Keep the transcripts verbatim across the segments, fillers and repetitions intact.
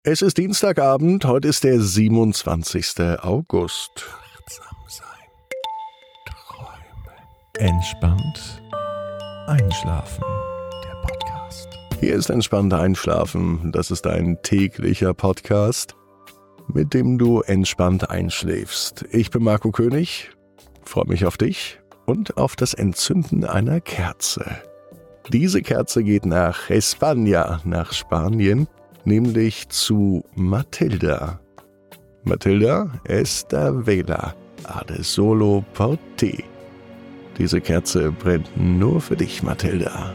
Es ist Dienstagabend, heute ist der siebenundzwanzigster August. Achtsam sein, träumen, entspannt einschlafen. Der Podcast. Hier ist entspannt einschlafen. Das ist ein täglicher Podcast, mit dem du entspannt einschläfst. Ich bin Marco König, freue mich auf dich und auf das Entzünden einer Kerze. Diese Kerze geht nach España, nach Spanien, nämlich zu Matilda. Matilda, esta vela arde solo por ti. Diese Kerze brennt nur für dich, Matilda.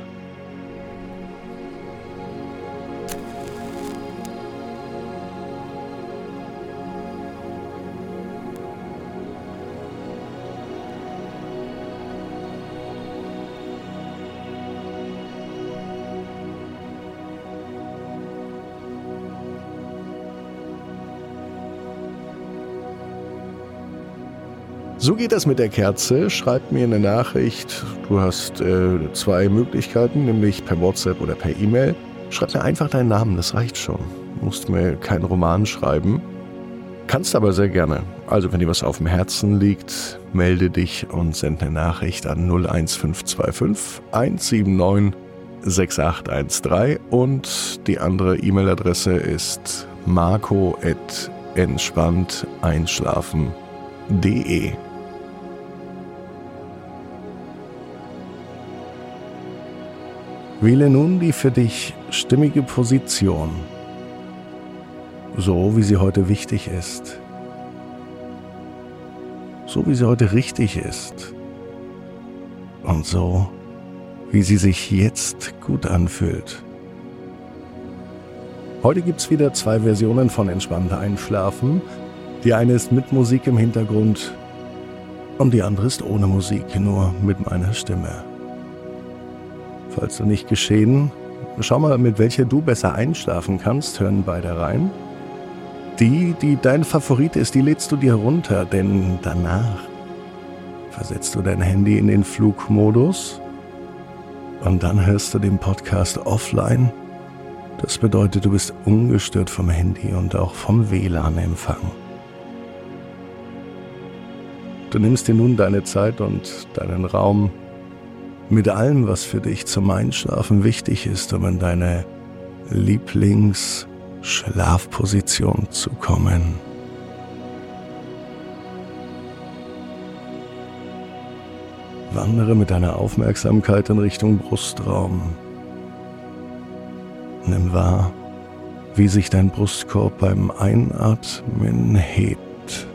So geht das mit der Kerze. Schreib mir eine Nachricht. Du hast äh, zwei Möglichkeiten, nämlich per WhatsApp oder per E-Mail. Schreib mir einfach deinen Namen, das reicht schon. Du musst mir keinen Roman schreiben. Kannst aber sehr gerne. Also wenn dir was auf dem Herzen liegt, melde dich und send eine Nachricht an null eins fünf zwei fünf eins sieben neun sechs acht eins drei und die andere E-Mail-Adresse ist marco at entspannt einschlafen punkt de. Wähle nun die für dich stimmige Position, so wie sie heute wichtig ist, so wie sie heute richtig ist und so wie sie sich jetzt gut anfühlt. Heute gibt's wieder zwei Versionen von Entspannt Einschlafen. Die eine ist mit Musik im Hintergrund und die andere ist ohne Musik, nur mit meiner Stimme. Falls du nicht geschehen, schau mal, mit welcher du besser einschlafen kannst, hören beide rein. Die, die dein Favorit ist, die lädst du dir runter, denn danach versetzt du dein Handy in den Flugmodus und dann hörst du den Podcast offline. Das bedeutet, du bist ungestört vom Handy und auch vom W L A N-Empfang. Du nimmst dir nun deine Zeit und deinen Raum mit allem, was für dich zum Einschlafen wichtig ist, um in deine Lieblingsschlafposition zu kommen. Wandere mit deiner Aufmerksamkeit in Richtung Brustraum. Nimm wahr, wie sich dein Brustkorb beim Einatmen hebt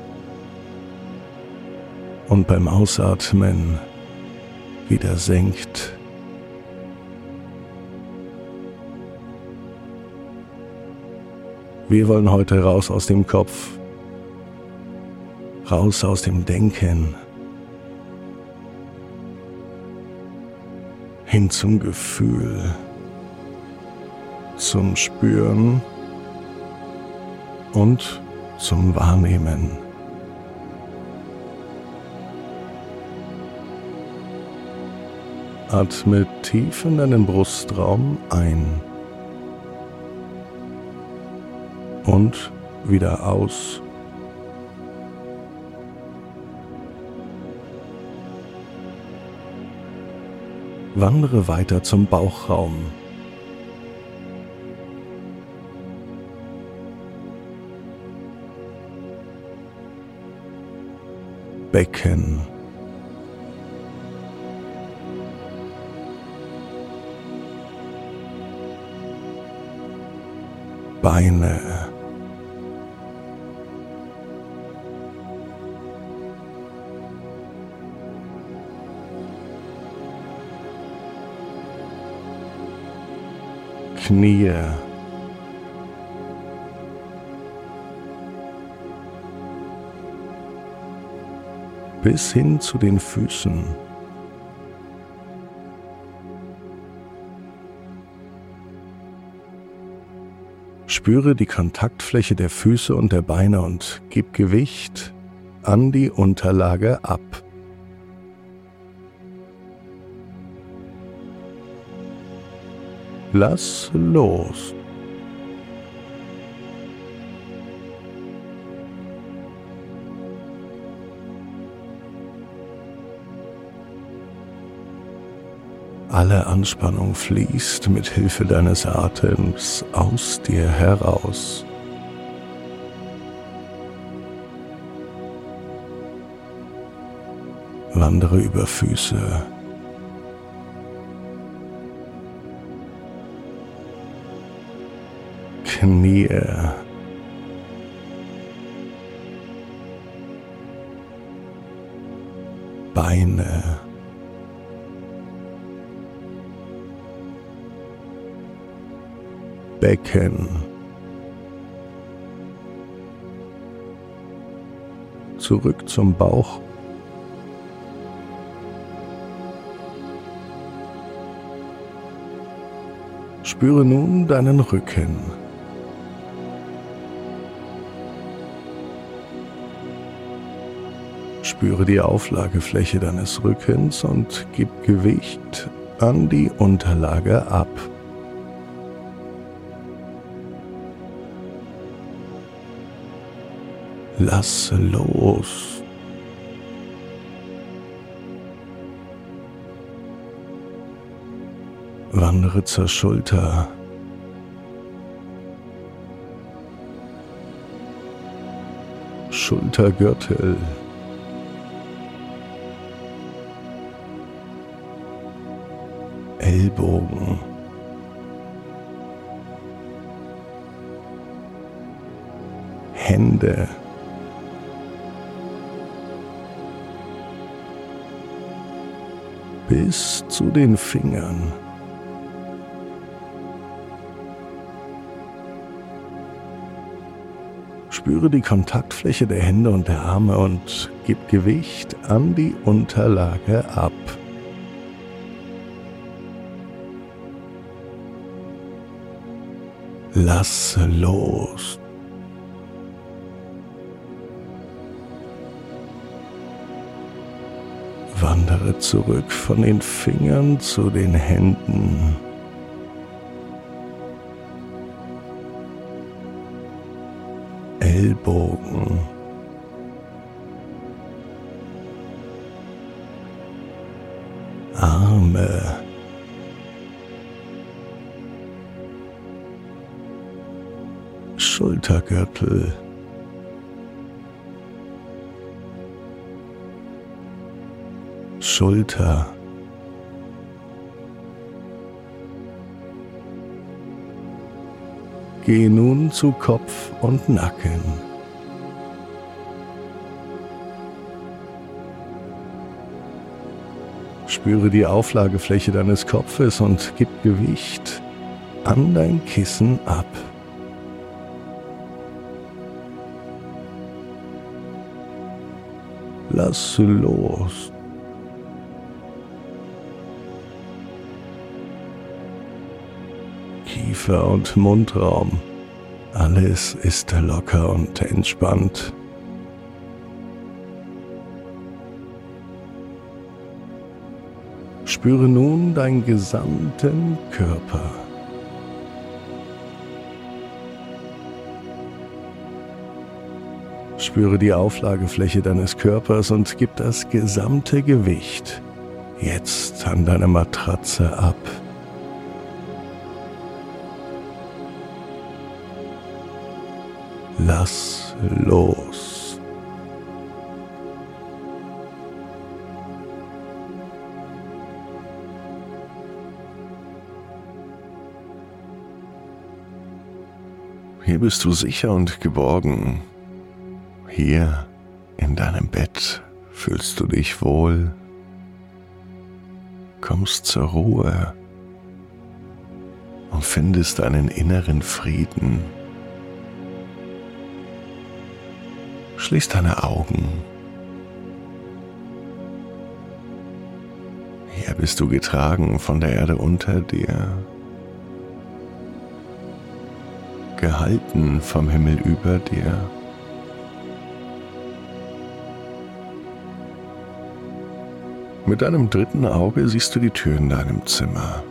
und beim Ausatmen wieder senkt. Wir wollen heute raus aus dem Kopf, raus aus dem Denken, hin zum Gefühl, zum Spüren und zum Wahrnehmen. Atme tief in deinen Brustraum ein und wieder aus. Wandere weiter zum Bauchraum. Becken. Beine. Knie. Bis hin zu den Füßen. Spüre die Kontaktfläche der Füße und der Beine und gib Gewicht an die Unterlage ab. Lass los. Alle Anspannung fließt mit Hilfe deines Atems aus dir heraus. Wandere über Füße, Knie, Beine, Becken, zurück zum Bauch, spüre nun deinen Rücken. Spüre die Auflagefläche deines Rückens und gib Gewicht an die Unterlage ab. Lass los. Wandere zur Schulter. Schultergürtel. Ellbogen. Hände. Bis zu den Fingern. Spüre die Kontaktfläche der Hände und der Arme und gib Gewicht an die Unterlage ab. Lass los. Wandere zurück von den Fingern zu den Händen. Ellbogen. Arme. Schultergürtel. Schulter. Geh nun zu Kopf und Nacken. Spüre die Auflagefläche deines Kopfes und gib Gewicht an dein Kissen ab. Lass los. Kiefer und Mundraum. Alles ist locker und entspannt. Spüre nun deinen gesamten Körper. Spüre die Auflagefläche deines Körpers und gib das gesamte Gewicht jetzt an deine Matratze ab. Lass los. Hier bist du sicher und geborgen. Hier in deinem Bett fühlst du dich wohl, kommst zur Ruhe und findest einen inneren Frieden. Schließ deine Augen. Hier bist du getragen von der Erde unter dir, gehalten vom Himmel über dir. Mit deinem dritten Auge siehst du die Tür in deinem Zimmer.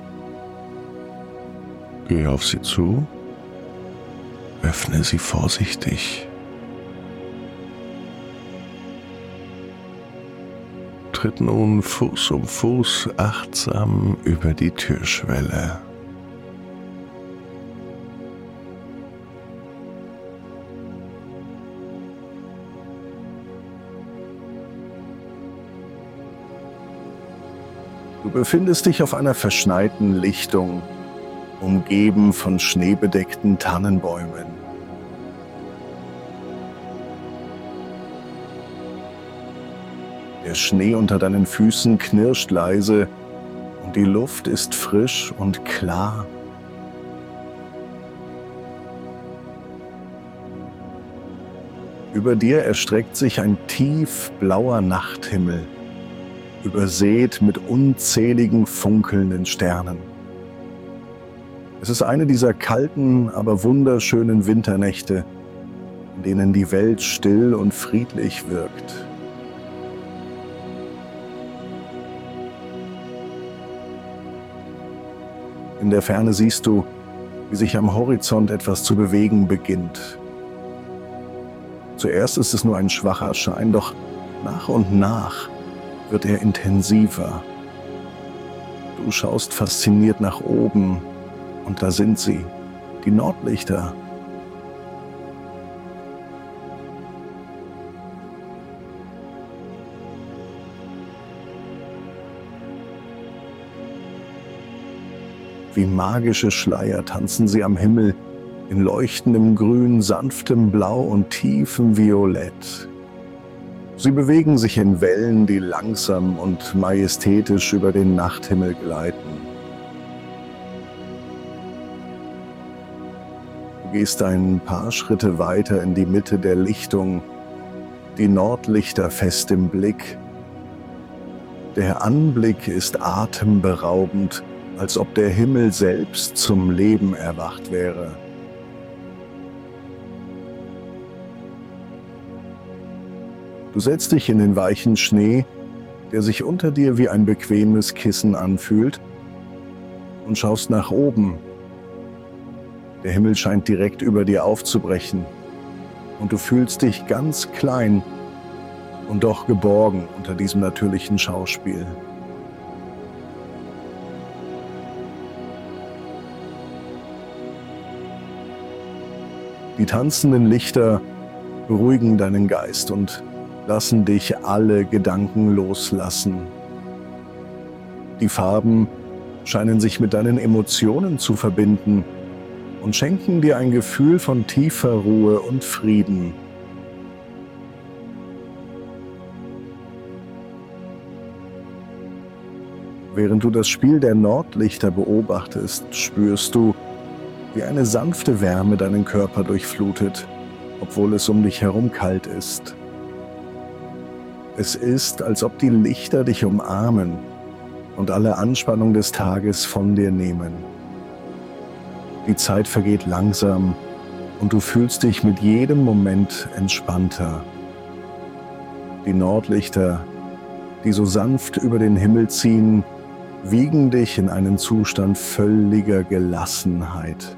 Geh auf sie zu, öffne sie vorsichtig. tritt nun Fuß um Fuß achtsam über die Türschwelle. Du befindest dich auf einer verschneiten Lichtung, umgeben von schneebedeckten Tannenbäumen. Der Schnee unter deinen Füßen knirscht leise und die Luft ist frisch und klar. Über dir erstreckt sich ein tiefblauer Nachthimmel, übersät mit unzähligen funkelnden Sternen. Es ist eine dieser kalten, aber wunderschönen Winternächte, in denen die Welt still und friedlich wirkt. In der Ferne siehst du, wie sich am Horizont etwas zu bewegen beginnt. Zuerst ist es nur ein schwacher Schein, doch nach und nach wird er intensiver. Du schaust fasziniert nach oben und da sind sie, die Nordlichter. Wie magische Schleier tanzen sie am Himmel in leuchtendem Grün, sanftem Blau und tiefem Violett. Sie bewegen sich in Wellen, die langsam und majestätisch über den Nachthimmel gleiten. Du gehst ein paar Schritte weiter in die Mitte der Lichtung, die Nordlichter fest im Blick. Der Anblick ist atemberaubend, als ob der Himmel selbst zum Leben erwacht wäre. Du setzt dich in den weichen Schnee, der sich unter dir wie ein bequemes Kissen anfühlt, und schaust nach oben. Der Himmel scheint direkt über dir aufzubrechen und du fühlst dich ganz klein und doch geborgen unter diesem natürlichen Schauspiel. Die tanzenden Lichter beruhigen deinen Geist und lassen dich alle Gedanken loslassen. Die Farben scheinen sich mit deinen Emotionen zu verbinden und schenken dir ein Gefühl von tiefer Ruhe und Frieden. Während du das Spiel der Nordlichter beobachtest, spürst du, wie eine sanfte Wärme deinen Körper durchflutet, obwohl es um dich herum kalt ist. Es ist, als ob die Lichter dich umarmen und alle Anspannung des Tages von dir nehmen. Die Zeit vergeht langsam und du fühlst dich mit jedem Moment entspannter. Die Nordlichter, die so sanft über den Himmel ziehen, wiegen dich in einen Zustand völliger Gelassenheit.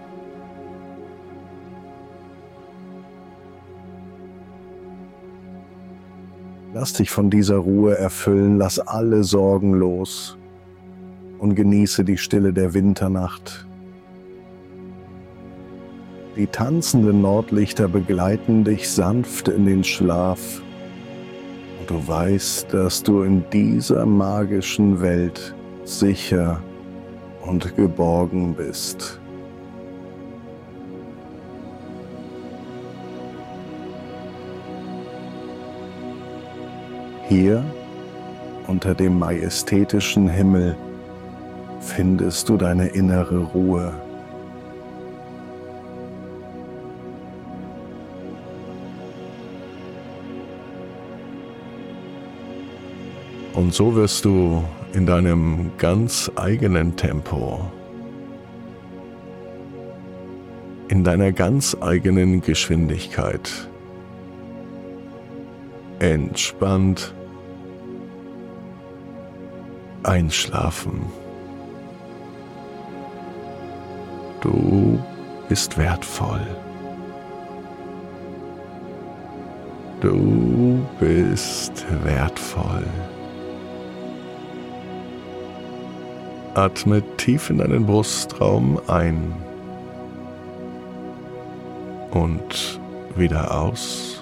Lass dich von dieser Ruhe erfüllen, lass alle Sorgen los und genieße die Stille der Winternacht. Die tanzenden Nordlichter begleiten dich sanft in den Schlaf und du weißt, dass du in dieser magischen Welt sicher und geborgen bist. Hier, unter dem majestätischen Himmel, findest du deine innere Ruhe. Und so wirst du in deinem ganz eigenen Tempo, in deiner ganz eigenen Geschwindigkeit, entspannt einschlafen. Du bist wertvoll. Du bist wertvoll. Atme tief in deinen Brustraum ein und wieder aus.